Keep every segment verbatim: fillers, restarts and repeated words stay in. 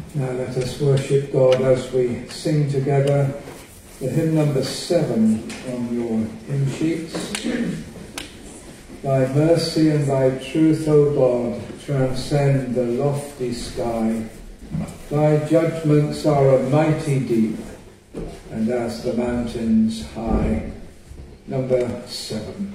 Now let us worship God as we sing together the hymn number seven on your hymn sheets. Thy mercy and thy truth, O God, transcend the lofty sky. Thy judgments are a mighty deep, and as the mountains high. Number seven.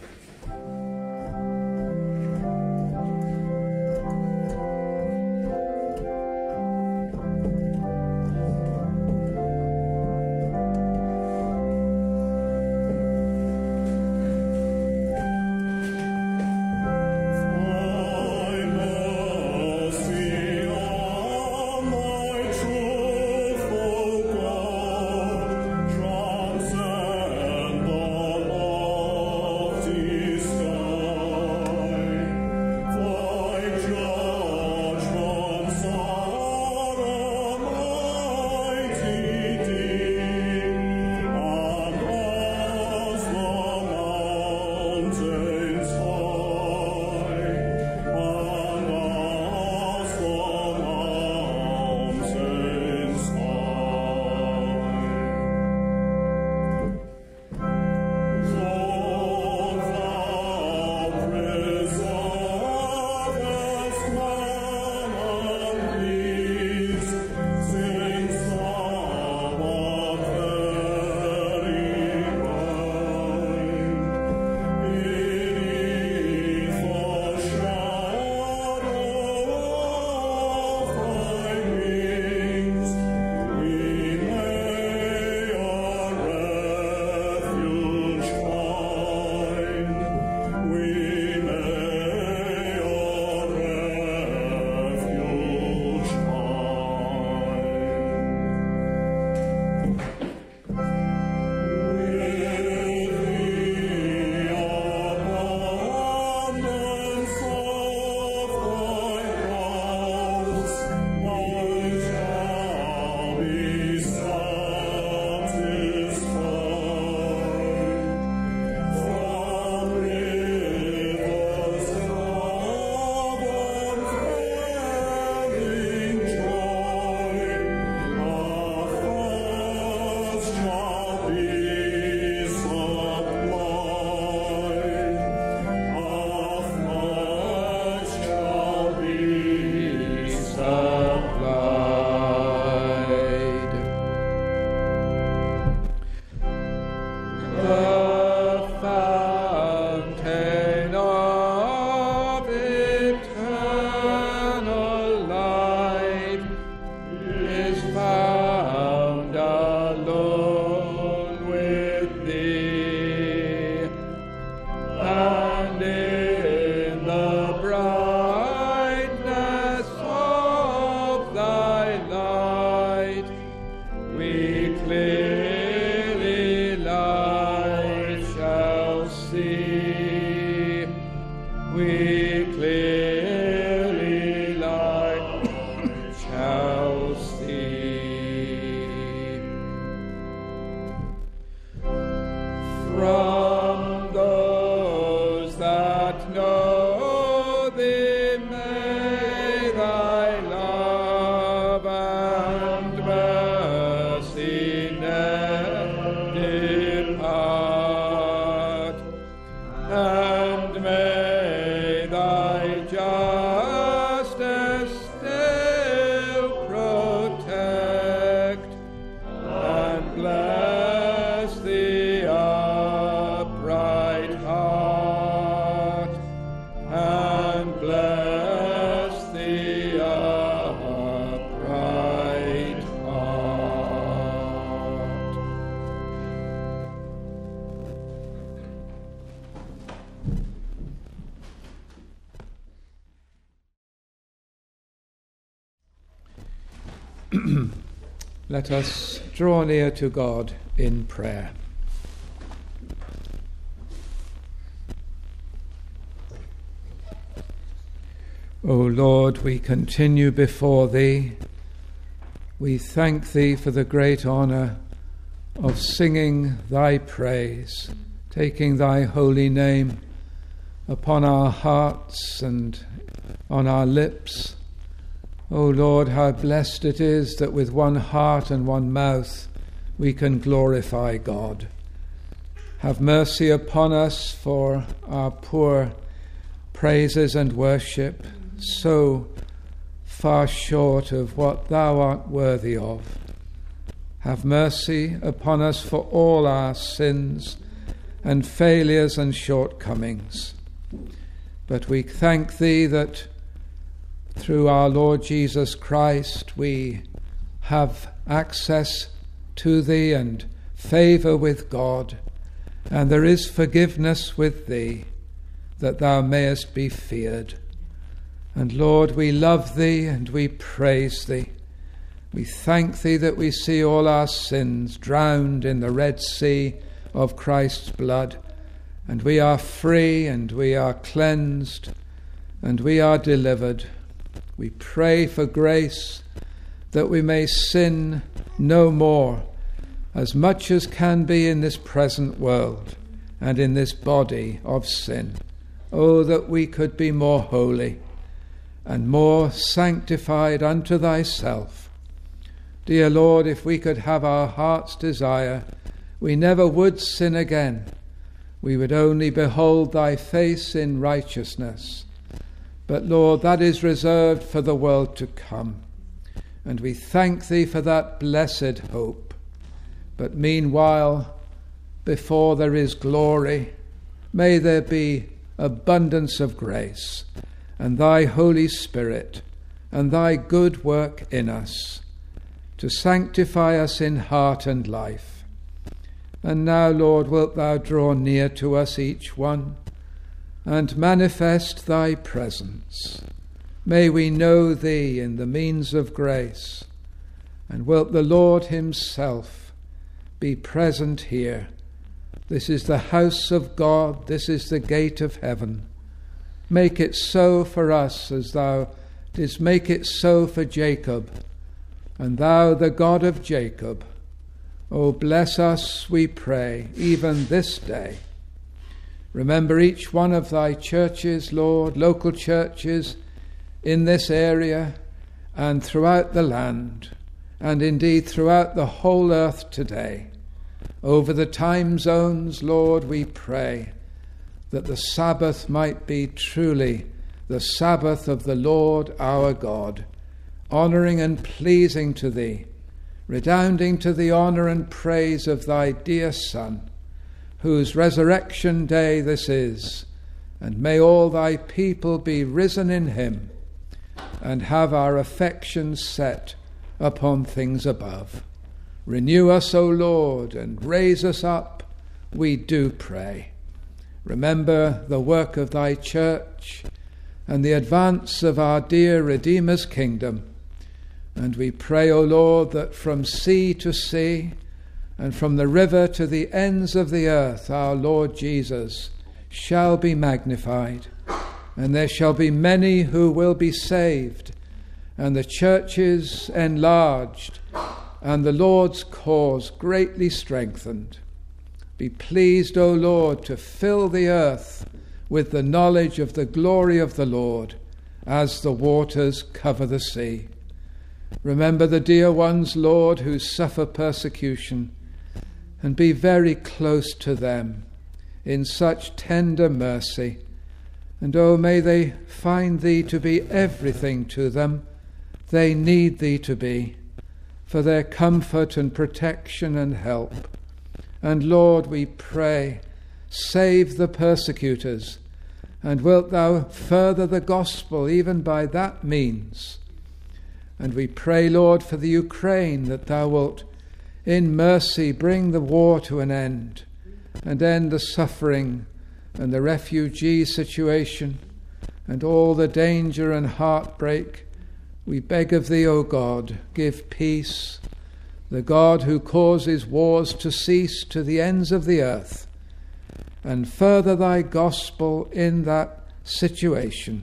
Let us draw near to God in prayer. O Lord, we continue before Thee. We thank Thee for the great honour of singing Thy praise, taking Thy holy name upon our hearts and on our lips, O Lord, how blessed it is that with one heart and one mouth we can glorify God. Have mercy upon us for our poor praises and worship, so far short of what thou art worthy of. Have mercy upon us for all our sins and failures and shortcomings. But we thank thee that through our Lord Jesus Christ we have access to thee and favour with God, and there is forgiveness with thee, that thou mayest be feared. And Lord, we love thee and we praise thee. We thank thee that we see all our sins drowned in the Red Sea of Christ's blood, and we are free and we are cleansed and we are delivered. We pray for grace that we may sin no more, as much as can be in this present world and in this body of sin. Oh, that we could be more holy and more sanctified unto thyself. Dear Lord, if we could have our heart's desire, we never would sin again. We would only behold thy face in righteousness. But Lord, that is reserved for the world to come. And we thank thee for that blessed hope. But meanwhile, before there is glory, may there be abundance of grace, and thy Holy Spirit, and thy good work in us, to sanctify us in heart and life. And now, Lord, wilt thou draw near to us each one, and manifest thy presence. May we know thee in the means of grace, and wilt the Lord himself be present here. This is the house of God, this is the gate of heaven. Make it so for us as thou didst make it so for Jacob. And thou, the God of Jacob, O bless us, we pray, even this day. Remember each one of thy churches, Lord, local churches in this area and throughout the land, and indeed throughout the whole earth today. Over the time zones, Lord, we pray that the Sabbath might be truly the Sabbath of the Lord our God, honouring and pleasing to thee, redounding to the honour and praise of thy dear Son, whose resurrection day this is, and may all thy people be risen in him, and have our affections set upon things above. Renew us, O Lord, and raise us up, we do pray. Remember the work of thy church and the advance of our dear Redeemer's kingdom. And we pray, O Lord, that from sea to sea and from the river to the ends of the earth, our Lord Jesus shall be magnified, and there shall be many who will be saved, and the churches enlarged, and the Lord's cause greatly strengthened. Be pleased, O Lord, to fill the earth with the knowledge of the glory of the Lord, as the waters cover the sea. Remember the dear ones, Lord, who suffer persecution, and be very close to them in such tender mercy. And oh, may they find thee to be everything to them they need thee to be, for their comfort and protection and help. And Lord, we pray, save the persecutors, and wilt thou further the gospel even by that means. And we pray, Lord, for the Ukraine, that thou wilt in mercy bring the war to an end, and end the suffering and the refugee situation and all the danger and heartbreak. We beg of thee, O God, give peace, the God who causes wars to cease to the ends of the earth, and further thy gospel in that situation.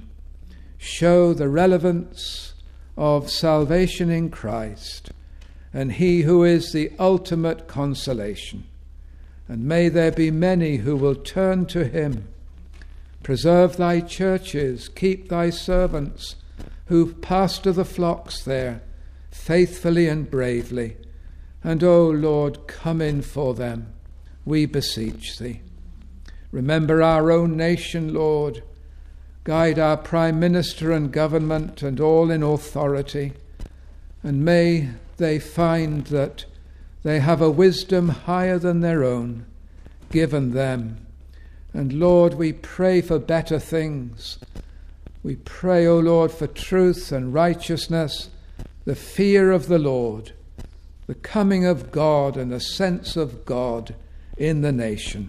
Show the relevance of salvation in Christ, and he who is the ultimate consolation. And may there be many who will turn to him. Preserve thy churches, keep thy servants, who pasture the flocks there faithfully and bravely. And, O Lord, come in for them, we beseech thee. Remember our own nation, Lord. Guide our Prime Minister and government and all in authority. And may they find that they have a wisdom higher than their own, given them. And, Lord, we pray for better things. We pray, O Lord, for truth and righteousness, the fear of the Lord, the coming of God and a sense of God in the nation.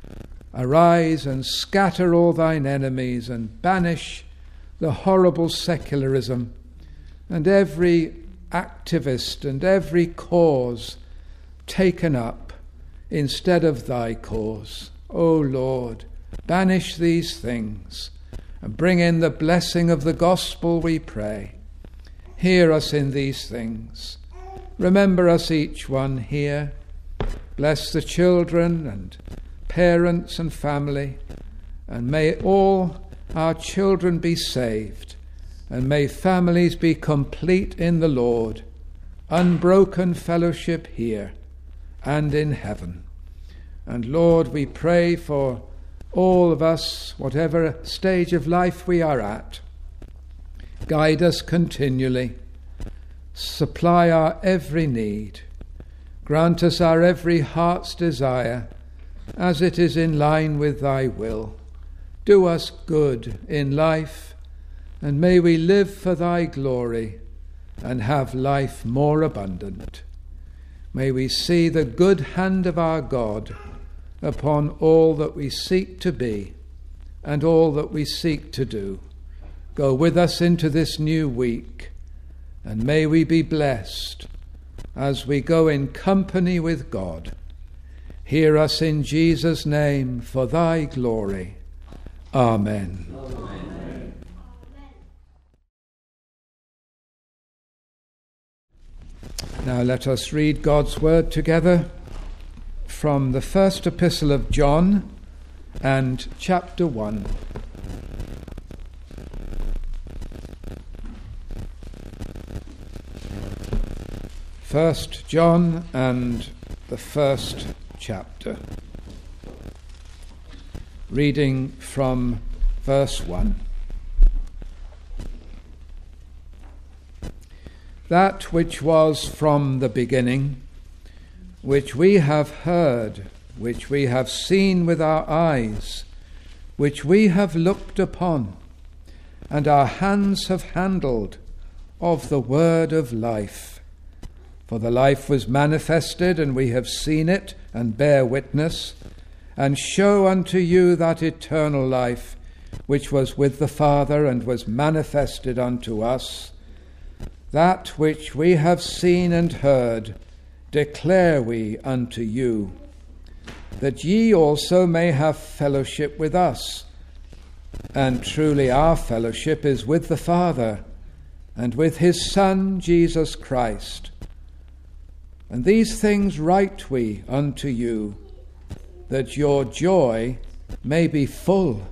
Arise and scatter all thine enemies and banish the horrible secularism and every activist and every cause taken up instead of thy cause. O Lord, banish these things and bring in the blessing of the gospel, we pray. Hear us in these things. Remember us each one here. Bless the children and parents and family, and may all our children be saved, and may families be complete in the Lord, unbroken fellowship here and in heaven. And Lord, we pray for all of us, whatever stage of life we are at. Guide us continually. Supply our every need. Grant us our every heart's desire, as it is in line with thy will. Do us good in life, and may we live for thy glory and have life more abundant. May we see the good hand of our God upon all that we seek to be and all that we seek to do. Go with us into this new week, and may we be blessed as we go in company with God. Hear us in Jesus' name for thy glory. Amen. Amen. Now let us read God's word together from the first epistle of John and chapter one. First John and the first chapter. Reading from verse one. That which was from the beginning, which we have heard, which we have seen with our eyes, which we have looked upon, and our hands have handled of the word of life. For the life was manifested, and we have seen it, and bear witness, and show unto you that eternal life, which was with the Father, and was manifested unto us. That which we have seen and heard, declare we unto you, that ye also may have fellowship with us. And truly our fellowship is with the Father, and with his Son Jesus Christ. And these things write we unto you, that your joy may be full.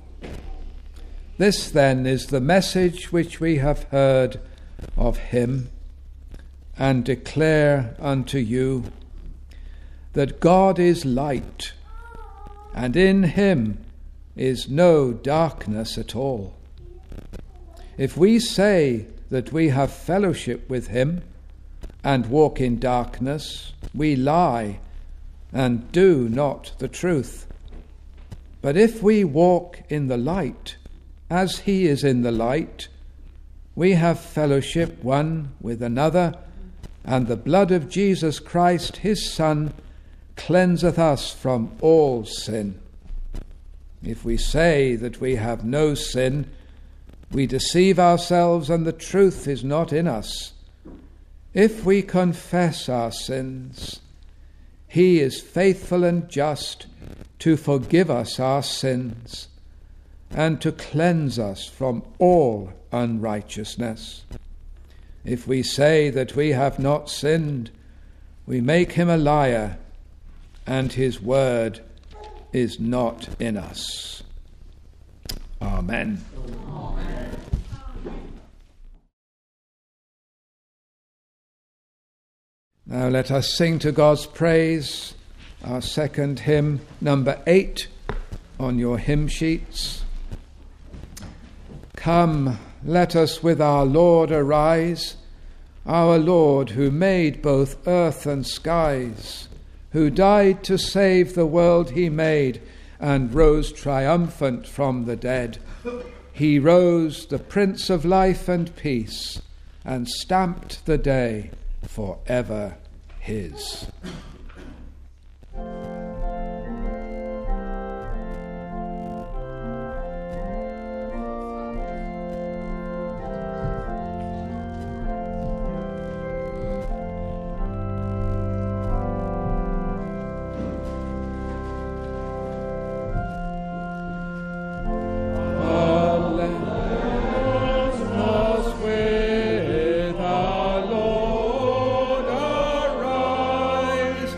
This then is the message which we have heard of him, and declare unto you, that God is light, and in him is no darkness at all. If we say that we have fellowship with him, and walk in darkness, we lie, and do not the truth. But if we walk in the light, as he is in the light, we have fellowship one with another, and the blood of Jesus Christ, his Son, cleanseth us from all sin. If we say that we have no sin, we deceive ourselves, and the truth is not in us. If we confess our sins, he is faithful and just to forgive us our sins and to cleanse us from all unrighteousness. If we say that we have not sinned, we make him a liar, and his word is not in us. Amen. Amen. Now let us sing to God's praise our second hymn, number eight, on your hymn sheets. Come, let us with our Lord arise, our Lord who made both earth and skies, who died to save the world he made and rose triumphant from the dead. He rose, the Prince of life and peace, and stamped the day forever his. With our Lord arise.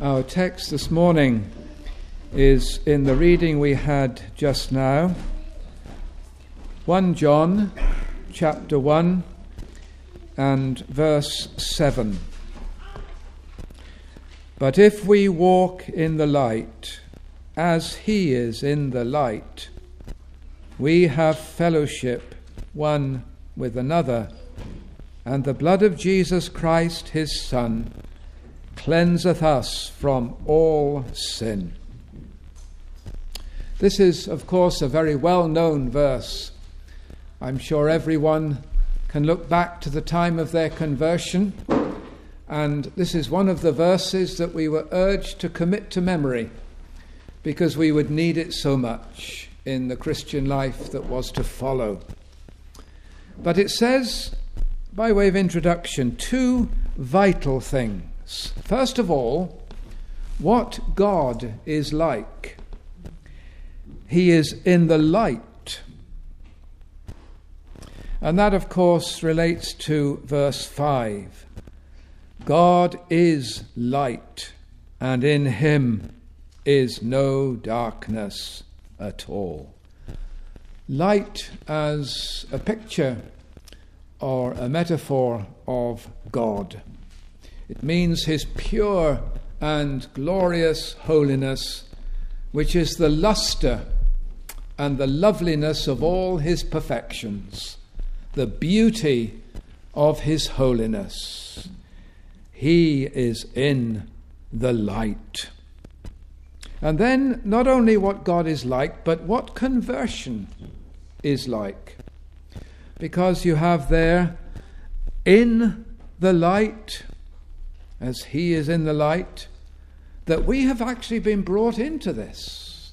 Our text this morning is in the reading we had just now, First John chapter one and verse seven. But if we walk in the light, as he is in the light, we have fellowship one with another, and the blood of Jesus Christ, his Son, cleanseth us from all sin. This is, of course, a very well-known verse. I'm sure everyone can look back to the time of their conversion, and this is one of the verses that we were urged to commit to memory because we would need it so much in the Christian life that was to follow. But it says, by way of introduction, two vital things. First of all, what God is like. He is in the light. And that, of course, relates to verse five. God is light, and in him is no darkness at all. Light as a picture or a metaphor of God. It means his pure and glorious holiness, which is the lustre and the loveliness of all his perfections, the beauty of his holiness. He is in the light. And then not only what God is like, but what conversion is like. Because you have there, in the light, as he is in the light, that we have actually been brought into this.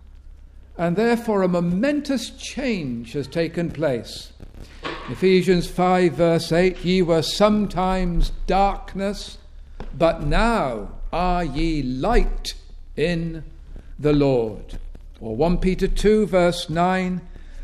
And therefore a momentous change has taken place. Ephesians five verse eight, ye were sometimes darkness, but now are ye light in the Lord. Or First Peter two verse nine,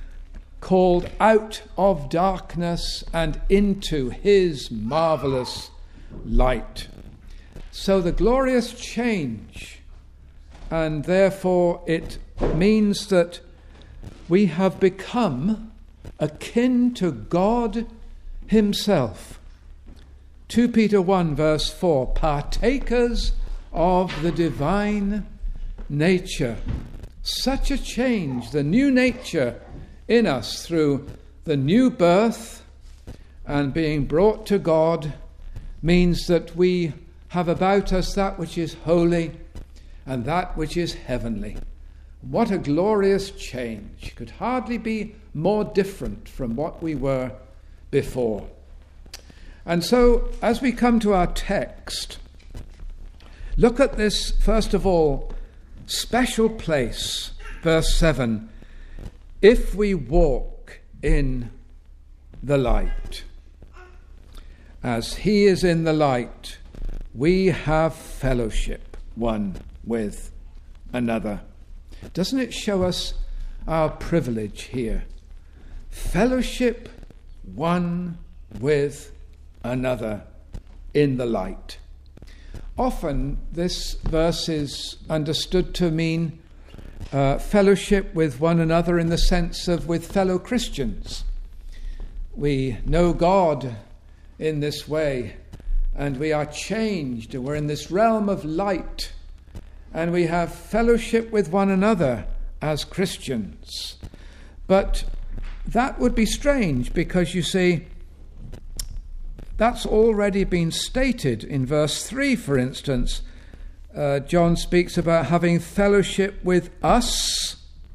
called out of darkness and into his marvellous light. So the glorious change, and therefore it means that we have become akin to God himself. Second Peter one verse four, partakers of the divine nature. Such a change, the new nature in us through the new birth and being brought to God, means that we have about us that which is holy and that which is heavenly. What a glorious change. Could hardly be more different from what we were before. And so, as we come to our text, look at this, first of all, special place, verse seven. If we walk in the light, as he is in the light, we have fellowship one with another. Doesn't it show us our privilege here? Fellowship one with another in the light. Often this verse is understood to mean uh, fellowship with one another in the sense of with fellow Christians. We know God in this way, and we are changed, and we're in this realm of light, and we have fellowship with one another as Christians. But that would be strange, because you see, that's already been stated in verse three, for instance. Uh, John speaks about having fellowship with us.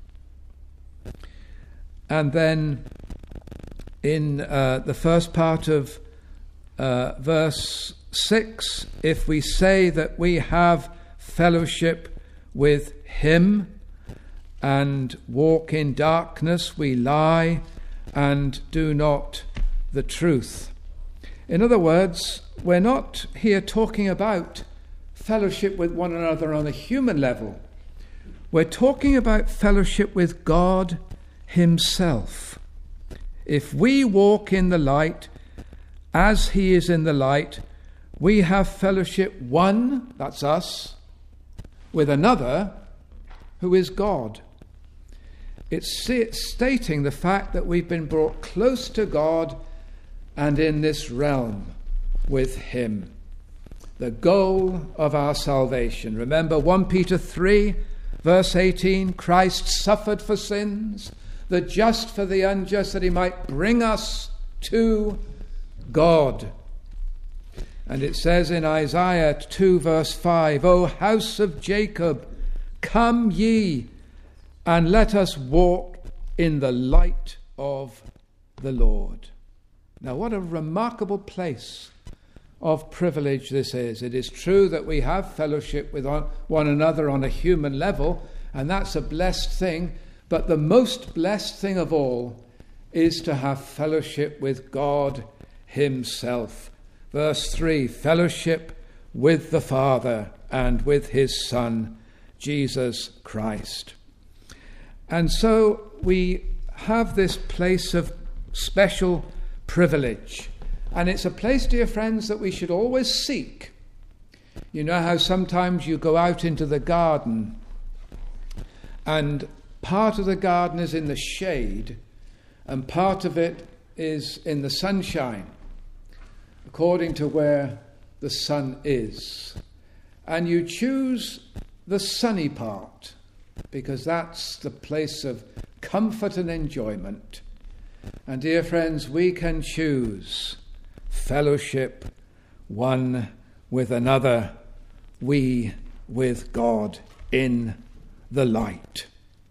And then in uh, the first part of uh, verse six, if we say that we have fellowship with him and walk in darkness, we lie and do not the truth. In other words, we're not here talking about fellowship with one another on a human level. We're talking about fellowship with God himself. If we walk in the light as he is in the light, we have fellowship one, that's us, with another who is God. It's stating the fact that we've been brought close to God and in this realm with him. The goal of our salvation. Remember First Peter three, verse eighteen, Christ suffered for sins, the just for the unjust, that he might bring us to God. And it says in Isaiah two, verse five, O house of Jacob, come ye, and let us walk in the light of the Lord. Now, what a remarkable place of privilege this is. It is true that we have fellowship with one another on a human level, and that's a blessed thing, but the most blessed thing of all is to have fellowship with God himself. Verse three, fellowship with the Father and with his Son, Jesus Christ. And so we have this place of special privilege. And it's a place, dear friends, that we should always seek. You know how sometimes you go out into the garden and part of the garden is in the shade and part of it is in the sunshine, according to where the sun is. And you choose the sunny part because that's the place of comfort and enjoyment. And dear friends, we can choose fellowship one with another, we with God in the light.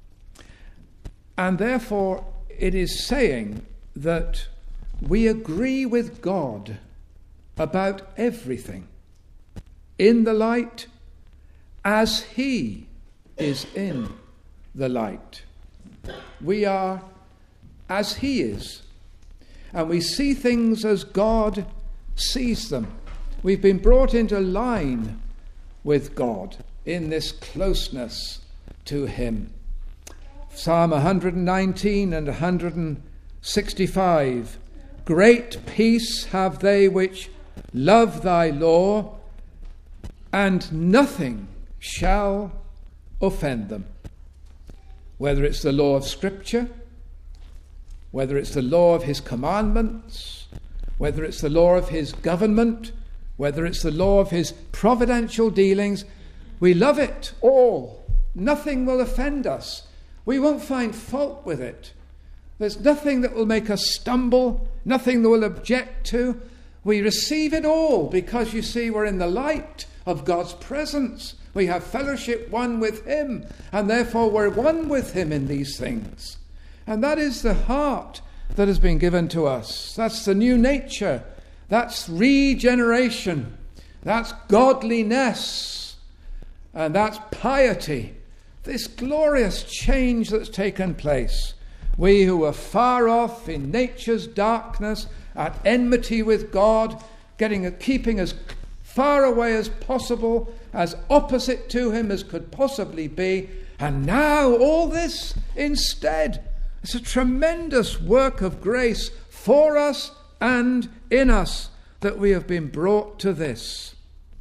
And therefore it is saying that we agree with God about everything in the light as he is in the light. We are as he is, and we see things as God sees them. We've been brought into line with God in this closeness to him. Psalm one nineteen and one sixty-five, great peace have they which love thy law, and nothing shall offend them. Whether it's the law of Scripture, whether it's the law of his commandments, whether it's the law of his government, whether it's the law of his providential dealings, we love it all. Nothing will offend us. We won't find fault with it. There's nothing that will make us stumble, nothing that we'll object to. We receive it all because, you see, we're in the light of God's presence. We have fellowship one with him, and therefore we're one with him in these things. And that is the heart that has been given to us. That's the new nature. That's regeneration. That's godliness. And that's piety. This glorious change that's taken place. We who were far off in nature's darkness, at enmity with God, getting keeping as far away as possible, as opposite to him as could possibly be. And now all this instead. It's a tremendous work of grace for us and in us that we have been brought to this.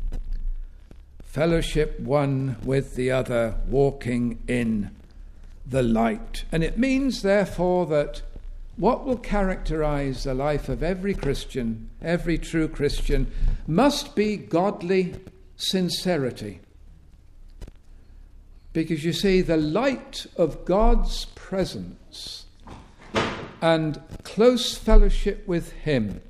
Fellowship one with the other, walking in the light. And it means, therefore, that what will characterize the life of every Christian, every true Christian, must be godly sincerity. Because you see, the light of God's presence and close fellowship with him.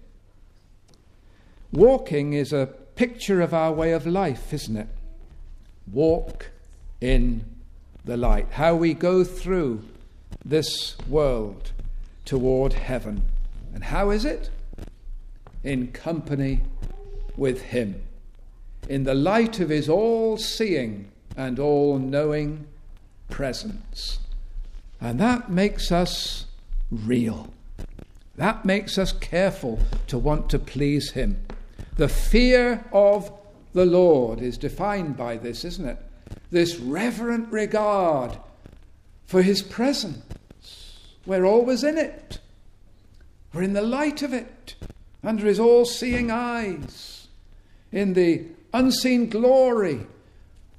Walking is a picture of our way of life, isn't it? Walk in the light. How we go through this world toward heaven. And how is it? In company with him. In the light of his all-seeing and all-knowing presence. And that makes us real. That makes us careful to want to please him. The fear of the Lord is defined by this, isn't it? This reverent regard for his presence. We're always in it. We're in the light of it, under his all-seeing eyes, in the unseen glory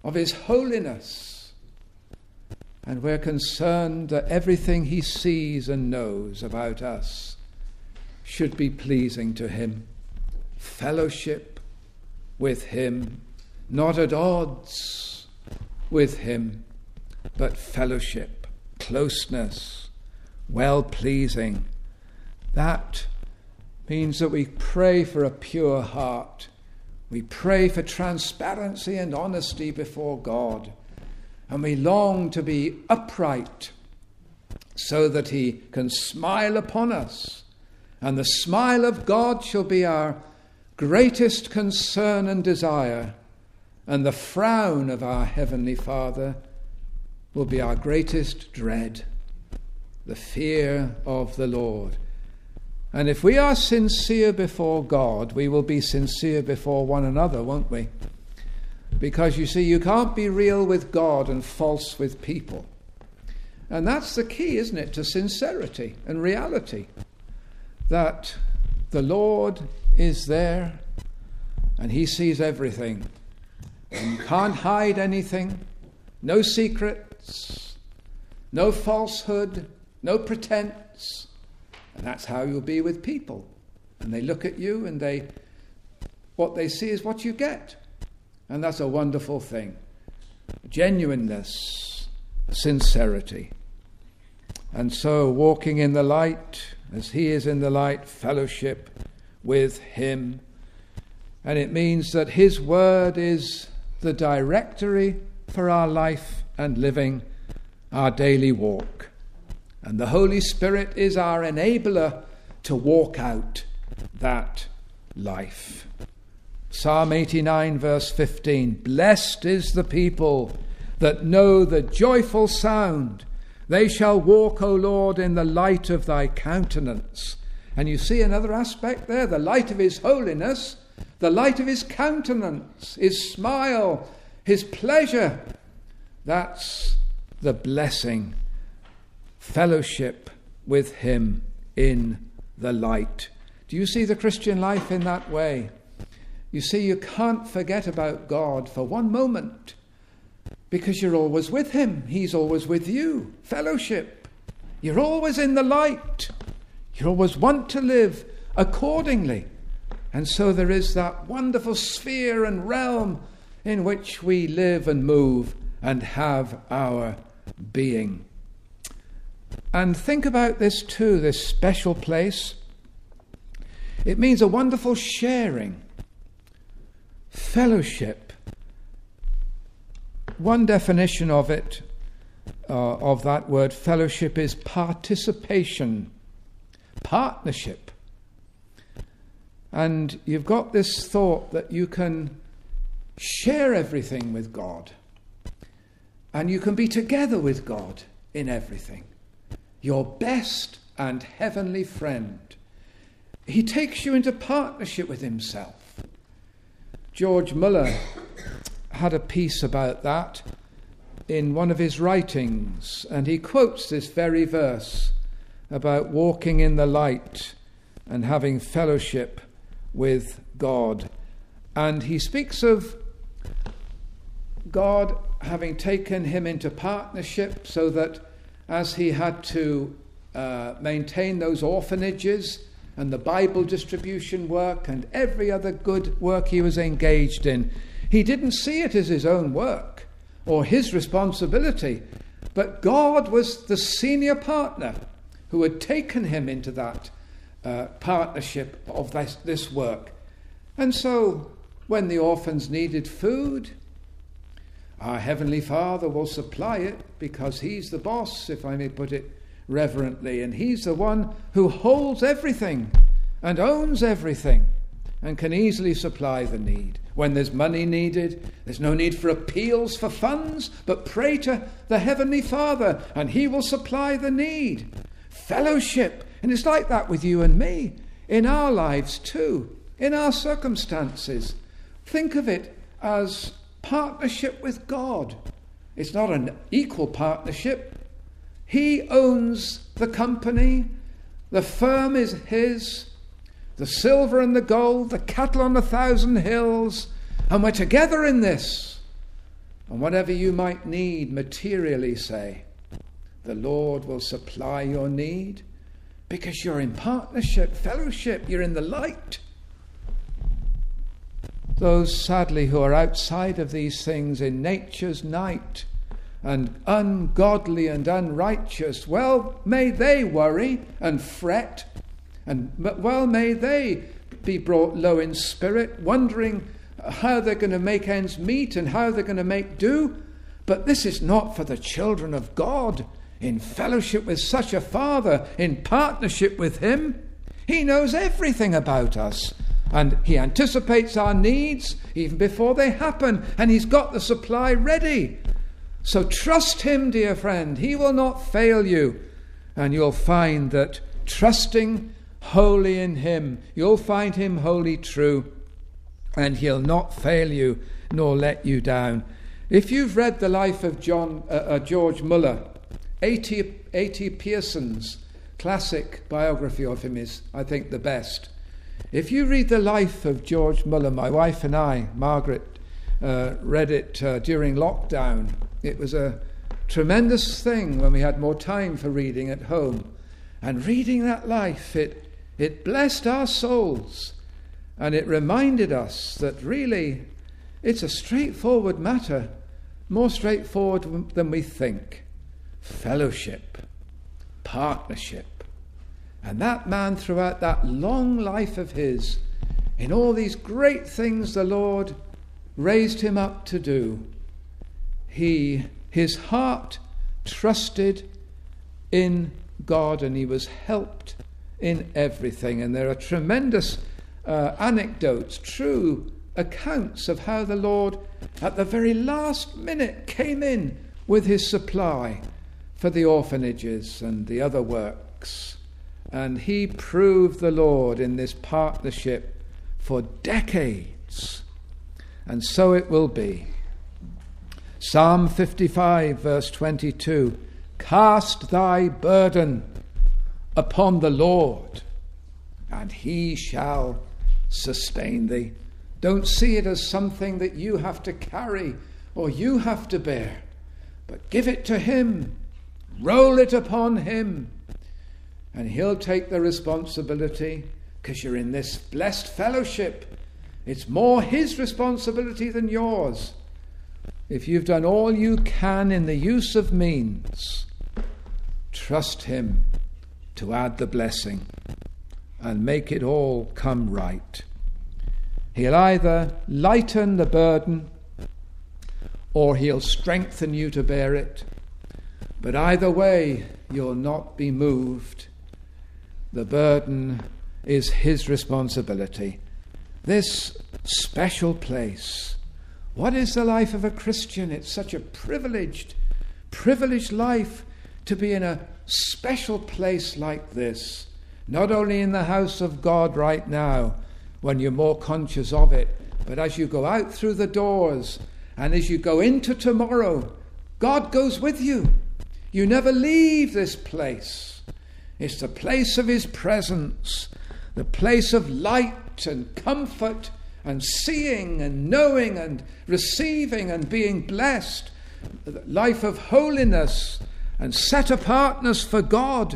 of his holiness. And we're concerned that everything he sees and knows about us should be pleasing to him. Fellowship with him, not at odds with him, but fellowship, closeness, well-pleasing. That means that we pray for a pure heart. We pray for transparency and honesty before God. And we long to be upright so that he can smile upon us. And the smile of God shall be our greatest concern and desire. And the frown of our Heavenly Father will be our greatest dread, the fear of the Lord. And if we are sincere before God, we will be sincere before one another, won't we? Because you see, you can't be real with God and false with people. And that's the key, isn't it, to sincerity and reality. That the Lord is there and he sees everything. And you can't hide anything. No secrets. No falsehood. No pretense. And that's how you'll be with people. And they look at you and they, what they see is what you get. And that's a wonderful thing. Genuineness, sincerity. And so walking in the light, as he is in the light, fellowship with him. And it means that his word is the directory for our life and living, our daily walk. And the Holy Spirit is our enabler to walk out that life. Psalm eighty-nine, verse fifteen, blessed is the people that know the joyful sound. They shall walk, O Lord, in the light of thy countenance. And you see another aspect there, the light of his holiness, the light of his countenance, his smile, his pleasure. That's the blessing. Fellowship with him in the light. Do you see the Christian life in that way? You see, you can't forget about God for one moment because you're always with him. He's always with you. Fellowship. You're always in the light. You always want to live accordingly. And so there is that wonderful sphere and realm in which we live and move and have our being. And think about this too, this special place. It means a wonderful sharing. Fellowship. One definition of it, uh, of that word fellowship, is participation, partnership. And you've got this thought that you can share everything with God. And you can be together with God in everything. Your best and heavenly friend. He takes you into partnership with himself. George Muller had a piece about that in one of his writings, and he quotes this very verse about walking in the light and having fellowship with God. And he speaks of God having taken him into partnership so that as he had to uh, maintain those orphanages and the Bible distribution work and every other good work he was engaged in, he didn't see it as his own work or his responsibility, but God was the senior partner who had taken him into that uh, partnership of this, this work. And so when the orphans needed food, our Heavenly Father will supply it because he's the boss, if I may put it reverently, and he's the one who holds everything and owns everything and can easily supply the need. When there's money needed, there's no need for appeals for funds, but pray to the Heavenly Father and he will supply the need. Fellowship. And it's like that with you and me in our lives too, in our circumstances. Think of it as partnership with God. It's not an equal partnership. He owns the company. The firm is his. The silver and the gold, the cattle on a thousand hills. And we're together in this. And whatever you might need materially, say, the Lord will supply your need because you're in partnership, fellowship, you're in the light. Those, sadly, who are outside of these things in nature's night and ungodly and unrighteous, well, may they worry and fret, and well, may they be brought low in spirit, wondering how they're going to make ends meet and how they're going to make do. But this is not for the children of God, in fellowship with such a Father, in partnership with him. He knows everything about us, and he anticipates our needs even before they happen, and he's got the supply ready. So trust him, dear friend. He will not fail you, and you'll find that trusting wholly in him, you'll find him wholly true, and he'll not fail you nor let you down. If you've read the life of John uh, uh, George Muller, A T Pearson's classic biography of him is, I think, the best. If you read the life of George Muller, my wife and I, Margaret, uh, read it uh, during lockdown. It was a tremendous thing when we had more time for reading at home. And reading that life, it, it blessed our souls. And it reminded us that really it's a straightforward matter, more straightforward than we think. Fellowship, partnership. And that man, throughout that long life of his, in all these great things the Lord raised him up to do, he, his heart trusted in God, and he was helped in everything. And there are tremendous uh, anecdotes, true accounts of how the Lord at the very last minute came in with his supply for the orphanages and the other works. And he proved the Lord in this partnership for decades. And so it will be. Psalm fifty-five, verse twenty-two, cast thy burden upon the Lord, and he shall sustain thee. Don't see it as something that you have to carry or you have to bear, but give it to him. Roll it upon him, and he'll take the responsibility, because you're in this blessed fellowship. It's more his responsibility than yours. If you've done all you can in the use of means, trust him to add the blessing and make it all come right. He'll either lighten the burden or he'll strengthen you to bear it. But either way, you'll not be moved. The burden is his responsibility. This special place. What is the life of a Christian? It's such a privileged, privileged life to be in a special place like this. Not only in the house of God right now, when you're more conscious of it, but as you go out through the doors and as you go into tomorrow, God goes with you. You never leave this place. It's the place of his presence, the place of light and comfort and seeing and knowing and receiving and being blessed, the life of holiness and set apartness for God.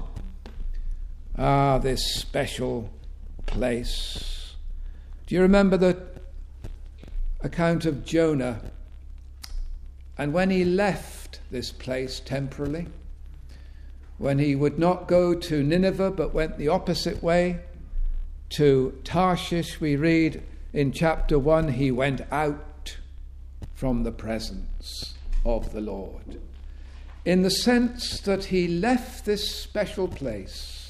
Ah, this special place. Do you remember the account of Jonah? And when he left this place temporarily, when he would not go to Nineveh but went the opposite way to Tarshish, we read in chapter one, he went out from the presence of the Lord, in the sense that he left this special place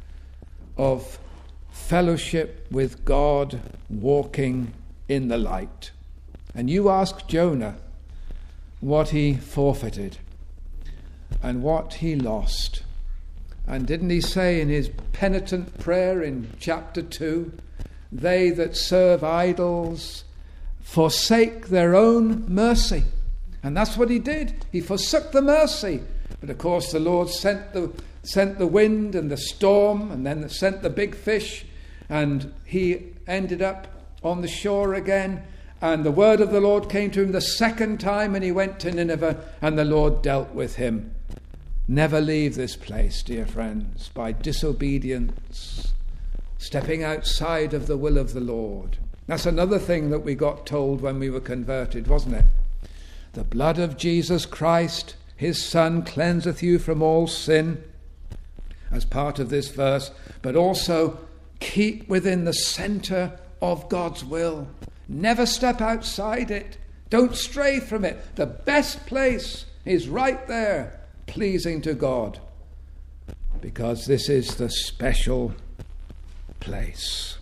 of fellowship with God, walking in the light. And you ask Jonah what he forfeited and what he lost. And didn't he say in his penitent prayer in chapter two, they that serve idols forsake their own mercy. And that's what he did. He forsook the mercy. But of course the Lord sent the sent the wind and the storm, and then sent the big fish, and he ended up on the shore again. And the word of the Lord came to him the second time, and he went to Nineveh, and the Lord dealt with him. Never leave this place, dear friends, by disobedience, stepping outside of the will of the Lord. That's another thing that we got told when we were converted, wasn't it? The blood of Jesus Christ, his Son, cleanseth you from all sin, as part of this verse, but also keep within the centre of God's will. Never step outside it. Don't stray from it. The best place is right there, pleasing to God, because this is the special place.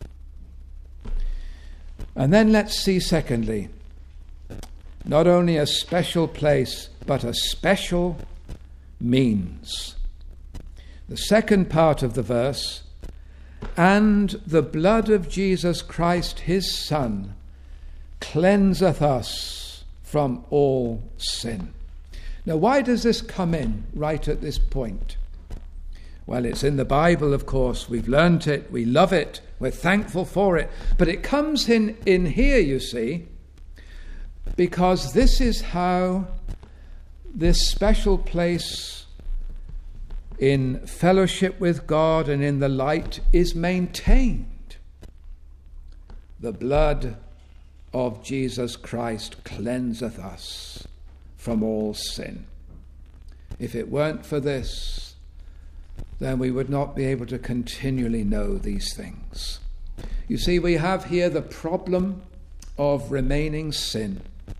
And then let's see, secondly, not only a special place, but a special means. The second part of the verse, and the blood of Jesus Christ, his Son, cleanseth us from all sin. Now, why does this come in right at this point? Well, it's in the Bible, of course. We've learnt it. We love it. We're thankful for it. But it comes in, in here, you see, because this is how this special place in fellowship with God and in the light is maintained. The blood of Jesus Christ cleanseth us from all sin. If it weren't for this, then we would not be able to continually know these things. You see, we have here the problem of remaining sin.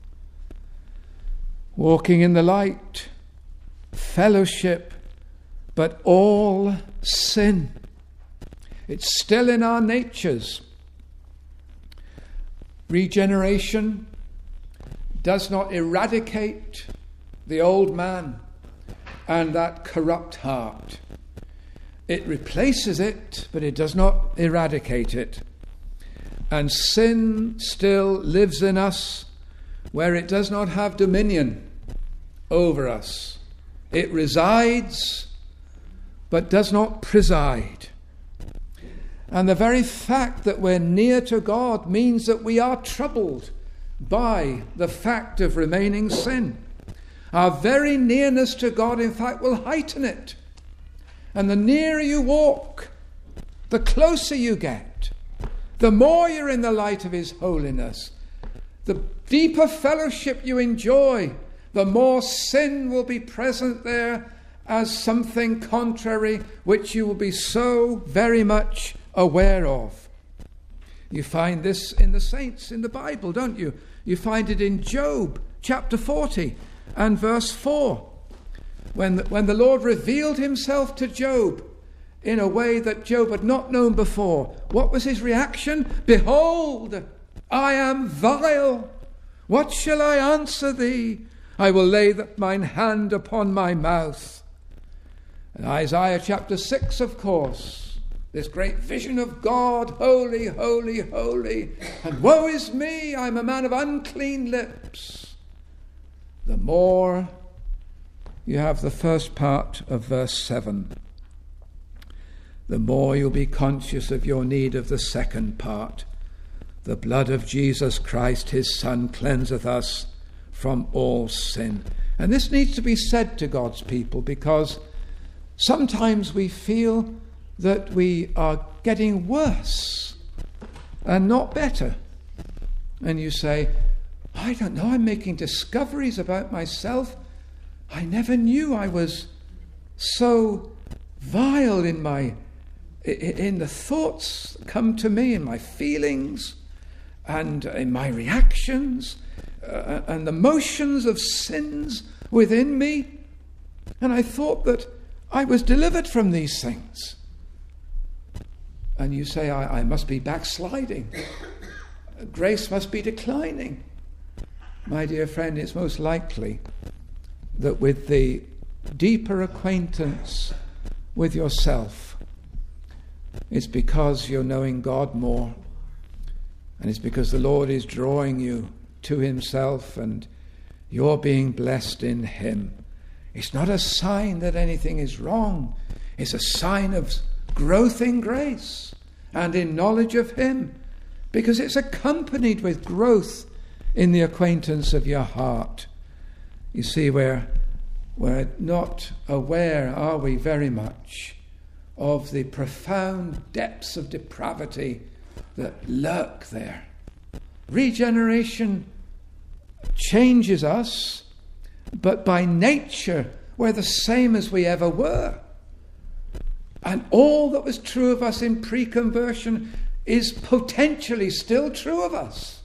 Walking in the light, fellowship, but all sin. It's still in our natures. Regeneration does not eradicate the old man and that corrupt heart. It replaces it, but it does not eradicate it. And sin still lives in us where it does not have dominion over us. It resides, but does not preside. And the very fact that we're near to God means that we are troubled by the fact of remaining sin. Our very nearness to God, in fact, will heighten it. And the nearer you walk, the closer you get, the more you're in the light of his holiness, the deeper fellowship you enjoy, the more sin will be present there as something contrary, which you will be so very much aware of. You find this in the saints in the Bible, don't you? You find it in Job chapter forty and verse four. When the, when the Lord revealed himself to Job in a way that Job had not known before, what was his reaction? Behold, I am vile. What shall I answer thee? I will lay mine hand upon my mouth. And Isaiah chapter six, of course, this great vision of God, holy, holy, holy, and woe is me, I'm a man of unclean lips. The more you have the first part of verse seven, the more you'll be conscious of your need of the second part. The blood of Jesus Christ, his Son, cleanseth us from all sin. And this needs to be said to God's people, because sometimes we feel that we are getting worse and not better. And you say, I don't know, I'm making discoveries about myself. I never knew I was so vile in my in the thoughts that come to me, in my feelings and in my reactions uh, and the motions of sins within me. And I thought that I was delivered from these things. And you say, I, I must be backsliding. Grace must be declining. My dear friend, it's most likely that with the deeper acquaintance with yourself, it's because you're knowing God more. And it's because the Lord is drawing you to himself and you're being blessed in him. It's not a sign that anything is wrong. It's a sign of growth in grace and in knowledge of him, because it's accompanied with growth in the acquaintance of your heart. You see, we're, we're not aware, are we, very much of the profound depths of depravity that lurk there. Regeneration changes us, but by nature we're the same as we ever were. And all that was true of us in pre-conversion is potentially still true of us.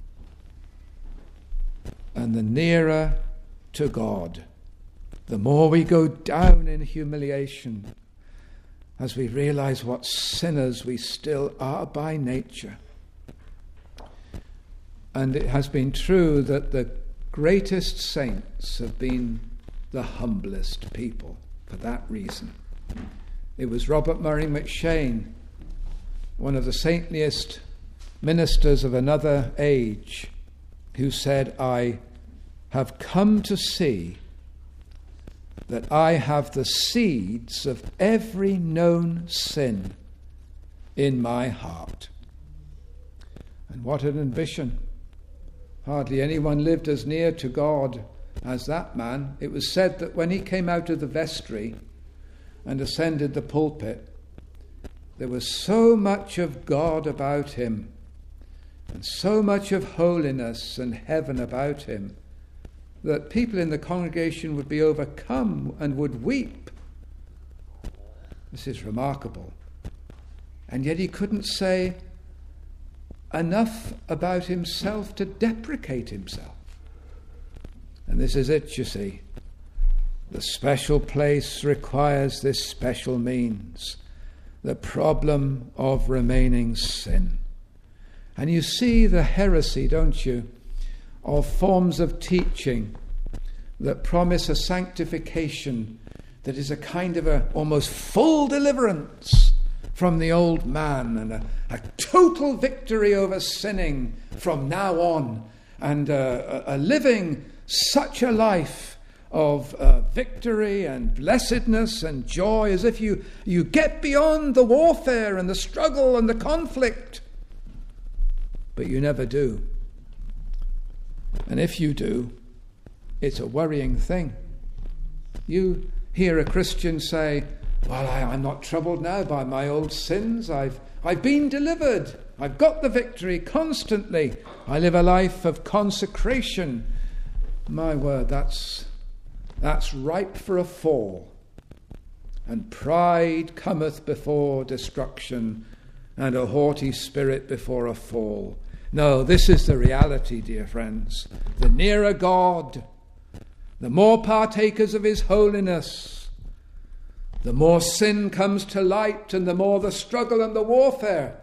And the nearer to God, the more we go down in humiliation as we realize what sinners we still are by nature. And it has been true that the greatest saints have been the humblest people for that reason. It was Robert Murray McCheyne, one of the saintliest ministers of another age, who said, "I have come to see that I have the seeds of every known sin in my heart." And what an ambition. Hardly anyone lived as near to God as that man. It was said that when he came out of the vestry and ascended the pulpit, there was so much of God about him and so much of holiness and heaven about him that people in the congregation would be overcome and would weep. This is remarkable. And yet he couldn't say enough about himself to deprecate himself. And this is it, you see. The special place requires this special means. The problem of remaining sin. And you see the heresy, don't you, of forms of teaching that promise a sanctification that is a kind of a almost full deliverance from the old man and a, a total victory over sinning from now on, and a, a, a living such a life of uh, victory and blessedness and joy as if you, you get beyond the warfare and the struggle and the conflict. But you never do. And if you do, it's a worrying thing. You hear a Christian say, "Well, I, I'm not troubled now by my old sins. I've, I've been delivered. I've got the victory constantly. I live a life of consecration." My word, that's, that's ripe for a fall. And pride cometh before destruction, and a haughty spirit before a fall. No, this is the reality, dear friends. The nearer God, the more partakers of his holiness, the more sin comes to light, and the more the struggle and the warfare.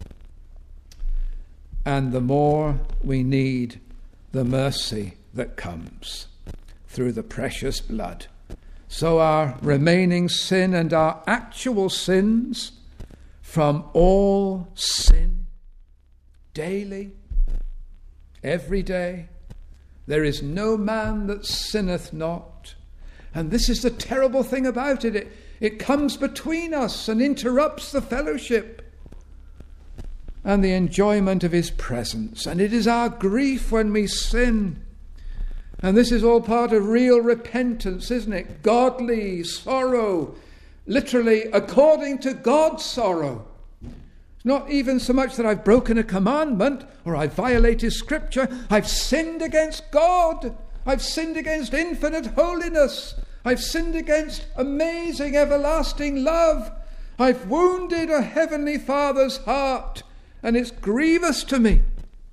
And the more we need the mercy that comes through the precious blood. So our remaining sin and our actual sins from all sin daily, every day. There is no man that sinneth not. And this is the terrible thing about it. It, it comes between us and interrupts the fellowship and the enjoyment of his presence. And it is our grief when we sin. And this is all part of real repentance, isn't it? Godly sorrow, literally according to God's sorrow. It's not even so much that I've broken a commandment or I've violated Scripture. I've sinned against God. I've sinned against infinite holiness. I've sinned against amazing everlasting love. I've wounded a heavenly Father's heart, and it's grievous to me.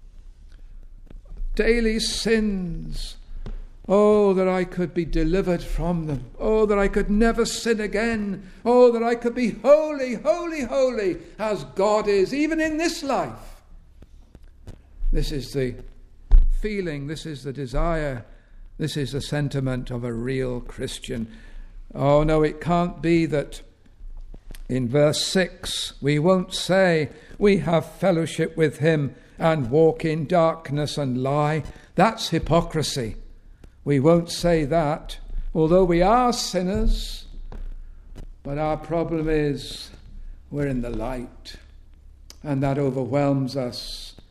Daily sins. Oh, that I could be delivered from them. Oh, that I could never sin again. Oh, that I could be holy, holy, holy, as God is, even in this life. This is the feeling, this is the desire, this is the sentiment of a real Christian. Oh, no, it can't be that in verse six we won't say we have fellowship with him and walk in darkness and lie. That's hypocrisy. We won't say that, although we are sinners. But our problem is we're in the light, and that overwhelms us.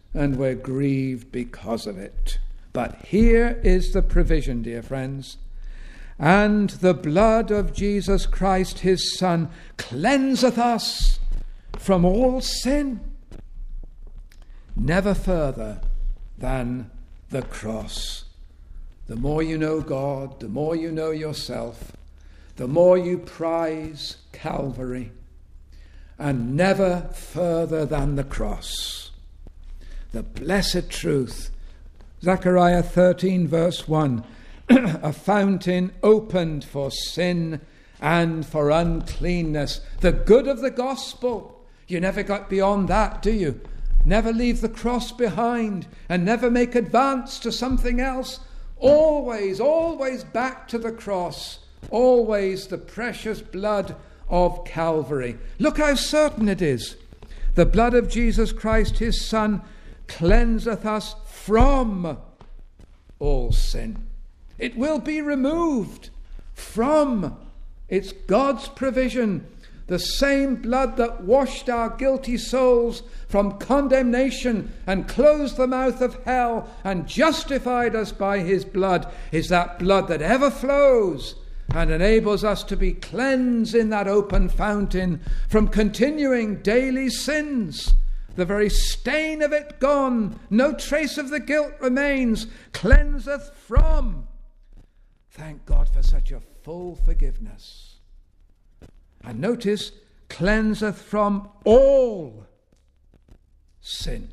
and we're grieved because of it. But here is the provision, dear friends. And the blood of Jesus Christ, his Son, cleanseth us from all sin. Never further than the cross. The more you know God, the more you know yourself, the more you prize Calvary. And never further than the cross. The blessed truth. Zechariah thirteen verse one. A fountain opened for sin and for uncleanness. The good of the gospel. You never got beyond that, do you? Never leave the cross behind and never make advance to something else. Always, always back to the cross. Always the precious blood of Calvary. Look how certain it is. The blood of Jesus Christ, his Son, cleanseth us from all sin. It will be removed from. It's God's provision. The same blood that washed our guilty souls from condemnation and closed the mouth of hell and justified us by his blood is that blood that ever flows and enables us to be cleansed in that open fountain from continuing daily sins. The very stain of it gone, no trace of the guilt remains, cleanseth from. Thank God for such a full forgiveness. And notice, cleanseth from all sin.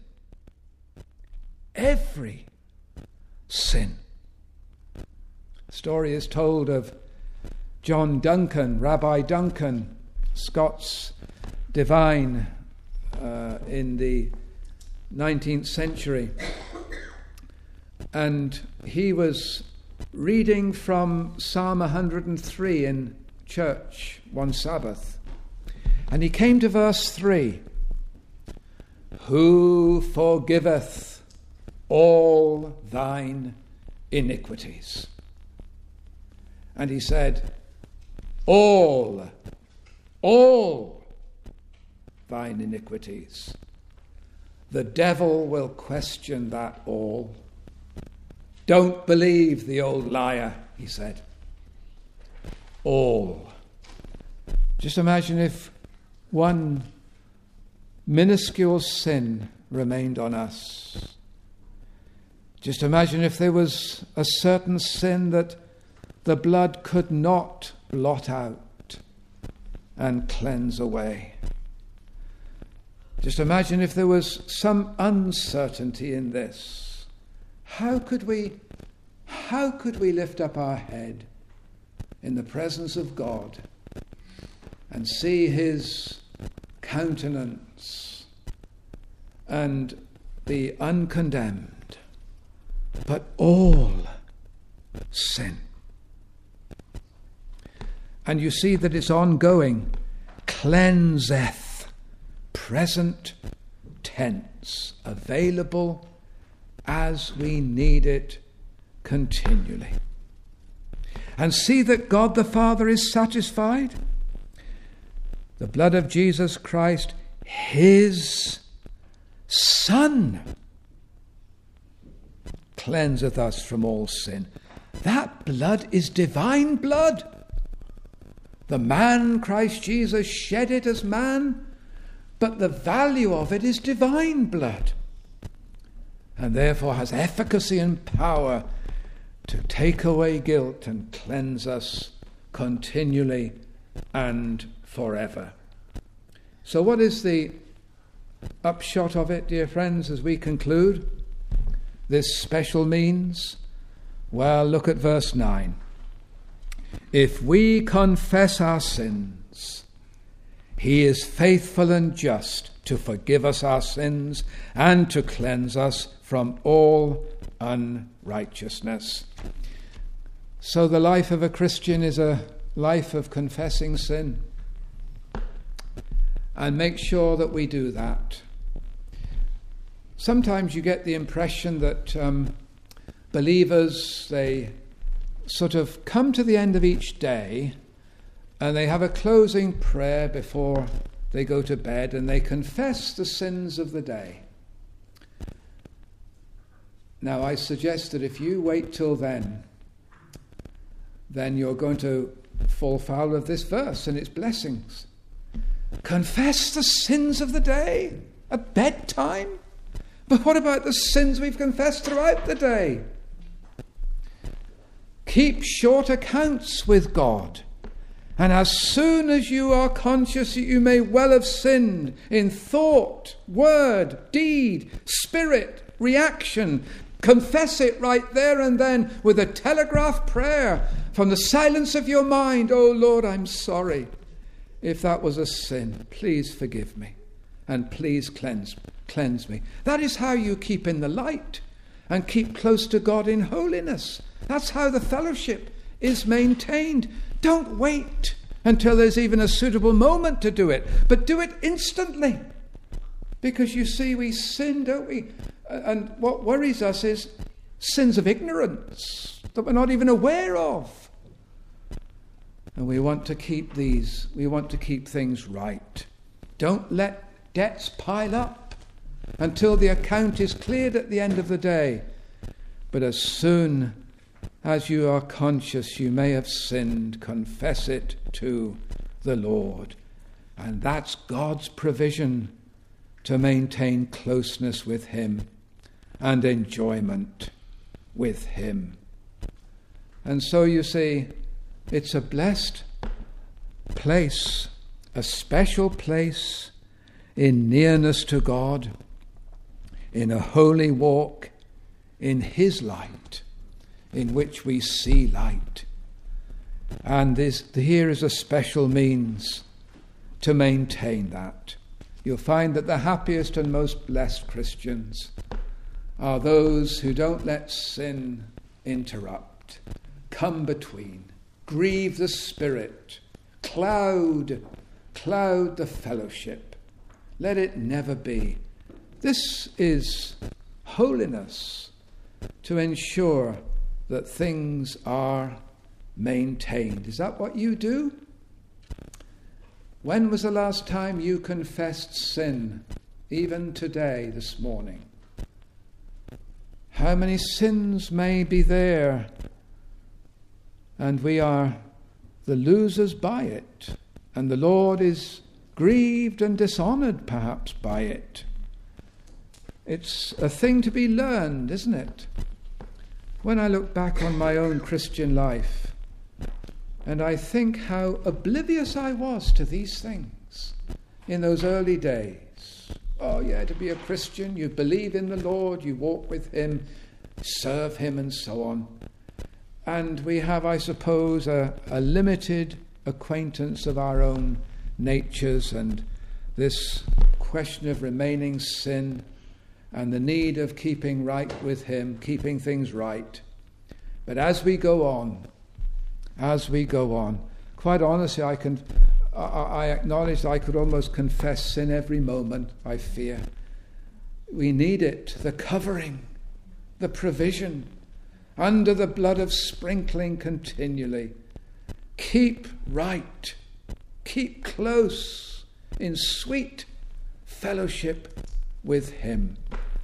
Every sin. The story is told of John Duncan, Rabbi Duncan, Scots divine uh, in the nineteenth century. And he was reading from Psalm one hundred three in church one Sabbath. And he came to verse three. Who forgiveth all thine iniquities? And he said, all, all thine iniquities. The devil will question that all. Don't believe the old liar, he said. All. Just imagine if one minuscule sin remained on us. Just imagine if there was a certain sin that the blood could not blot out and cleanse away. Just imagine if there was some uncertainty in this. How could we, how could we lift up our head in the presence of God and see his countenance and be uncondemned, but all sin? And you see that it's ongoing. Cleanseth, present tense, available as we need it continually. And see that God the Father is satisfied. The blood of Jesus Christ, his Son, cleanseth us from all sin. That blood is divine blood. The man, Christ Jesus, shed it as man, but the value of it is divine blood, and therefore has efficacy and power to take away guilt and cleanse us continually and forever. So what is the upshot of it, dear friends, as we conclude this special means? Well, look at verse nine. If we confess our sins, he is faithful and just to forgive us our sins and to cleanse us from all unrighteousness. So the life of a Christian is a life of confessing sin. And make sure that we do that. Sometimes you get the impression that um, believers, they sort of come to the end of each day and they have a closing prayer before they go to bed and they confess the sins of the day. Now I suggest that if you wait till then, then you're going to fall foul of this verse and its blessings. Confess the sins of the day at bedtime? But what about the sins we've confessed throughout the day? Keep short accounts with God. And as soon as you are conscious that you may well have sinned in thought, word, deed, spirit, reaction, confess it right there and then with a telegraph prayer from the silence of your mind. Oh Lord, I'm sorry. If that was a sin, please forgive me and please cleanse, cleanse me. That is how you keep in the light and keep close to God in holiness. That's how the fellowship is maintained. Don't wait until there's even a suitable moment to do it, but do it instantly. Because you see, we sin, don't we? And what worries us is sins of ignorance that we're not even aware of. And we want to keep these, we want to keep things right. Don't let debts pile up until the account is cleared at the end of the day. But as soon as you are conscious you may have sinned, confess it to the Lord. And that's God's provision to maintain closeness with him and enjoyment with him. And so you see, it's a blessed place, a special place in nearness to God, in a holy walk, in his light, in which we see light. And this, here is a special means to maintain that. You'll find that the happiest and most blessed Christians are those who don't let sin interrupt, come between, grieve the Spirit, cloud, cloud the fellowship. Let it never be. This is holiness, to ensure that things are maintained. Is that what you do? When was the last time you confessed sin? Even today, this morning. How many sins may be there, and we are the losers by it, and the Lord is grieved and dishonoured perhaps by it. It's a thing to be learned, isn't it? When I look back on my own Christian life, and I think how oblivious I was to these things in those early days. Oh yeah, to be a Christian, you believe in the Lord, you walk with him, serve him and so on. And we have, I suppose, a, a limited acquaintance of our own natures and this question of remaining sin and the need of keeping right with him, keeping things right. But as we go on, as we go on, quite honestly, I can, I, I acknowledge I could almost confess sin every moment, I fear. We need it, the covering, the provision, under the blood of sprinkling continually. Keep right, keep close in sweet fellowship with him.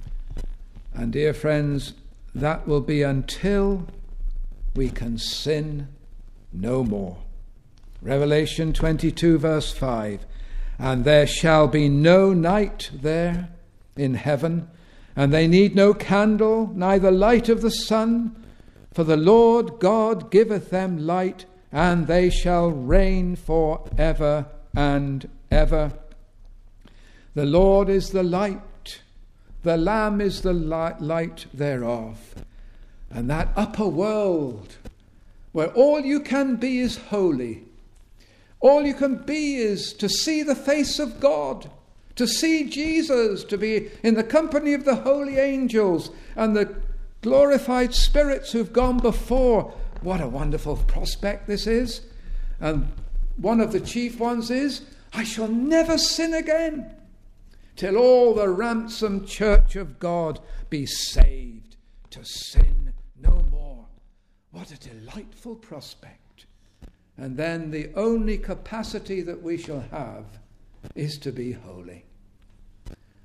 And dear friends, that will be until we can sin no more. Revelation twenty-two verse five, and there shall be no night there in heaven, and they need no candle, neither light of the sun, for the Lord God giveth them light, and they shall reign for ever and ever. The Lord is the light, the Lamb is the light thereof. And that upper world, where all you can be is holy, all you can be is to see the face of God, to see Jesus, to be in the company of the holy angels and the glorified spirits who've gone before. What a wonderful prospect this is. And one of the chief ones is, I shall never sin again till all the ransomed church of God be saved to sin no more. What a delightful prospect. And then the only capacity that we shall have is to be holy.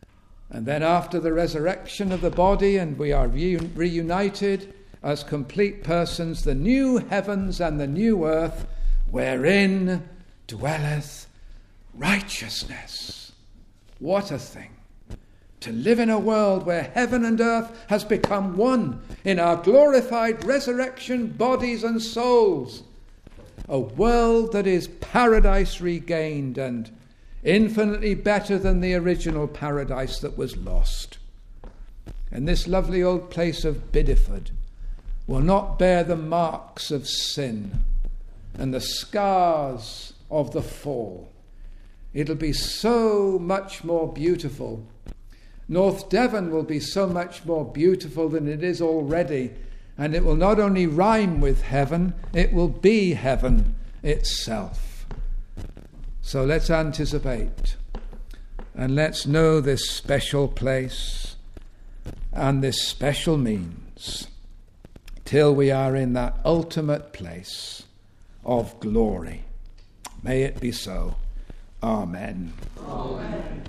And then after the resurrection of the body and we are re- reunited as complete persons, the new heavens and the new earth wherein dwelleth righteousness. What a thing! To live in a world where heaven and earth has become one in our glorified resurrection bodies and souls. A world that is paradise regained and infinitely better than the original paradise that was lost. And this lovely old place of Bideford will not bear the marks of sin and the scars of the fall. It'll be so much more beautiful. North Devon will be so much more beautiful than it is already, and it will not only rhyme with heaven, it will be heaven itself. So let's anticipate, and let's know this special place and this special means till we are in that ultimate place of glory. May it be so. Amen. Amen.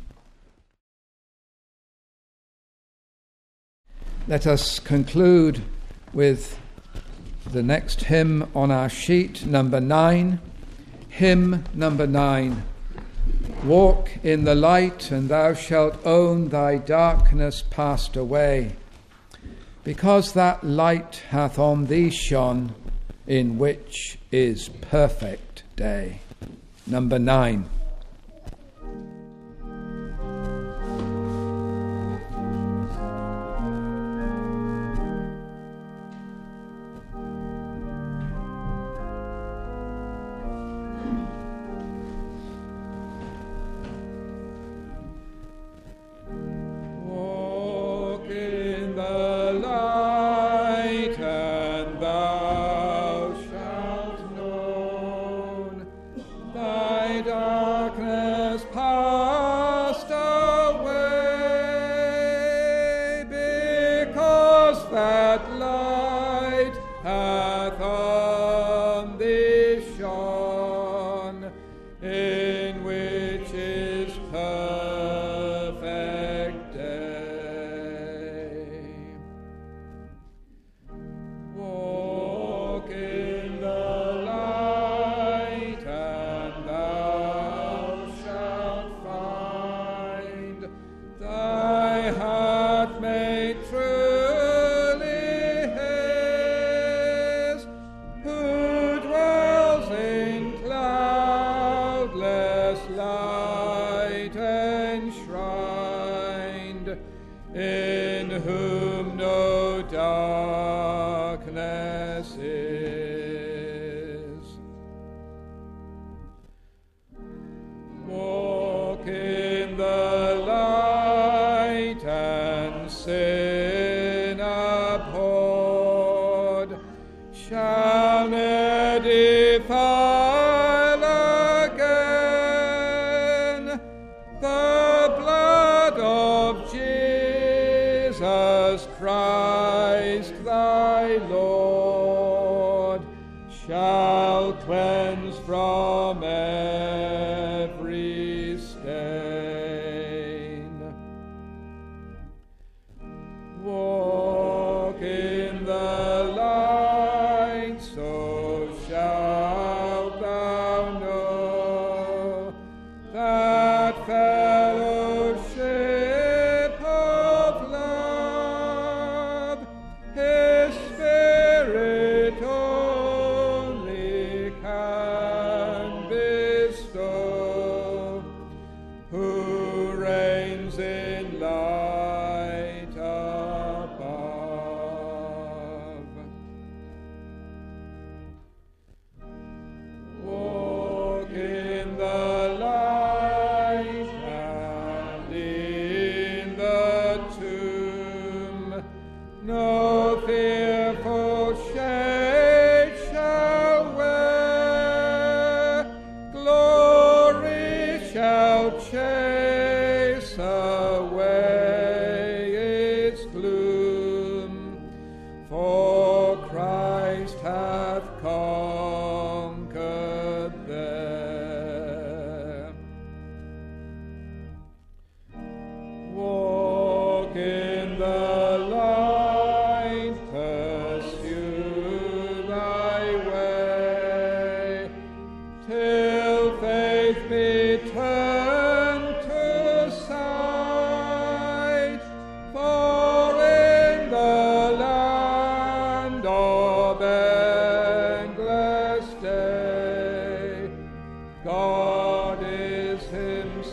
Let us conclude with the next hymn on our sheet, number nine. Hymn number nine. Walk in the light, and thou shalt own thy darkness passed away, because that light hath on thee shone, in which is perfect day. Number nine.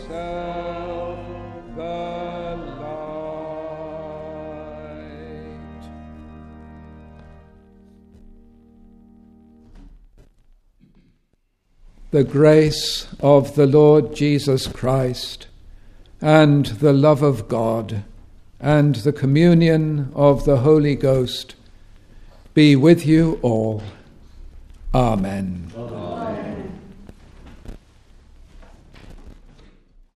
yourself the light. The grace of the Lord Jesus Christ, and the love of God, and the communion of the Holy Ghost be with you all. Amen. Amen.